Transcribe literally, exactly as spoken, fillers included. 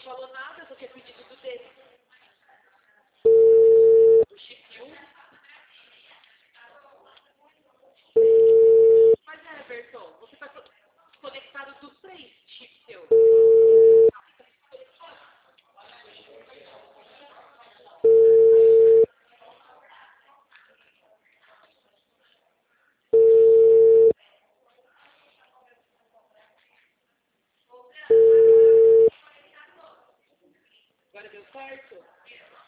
falou nada do que é pedido do dele. Do chip um. Mas é, Everton, você está conectado dos três chips seus. Agora deu certo?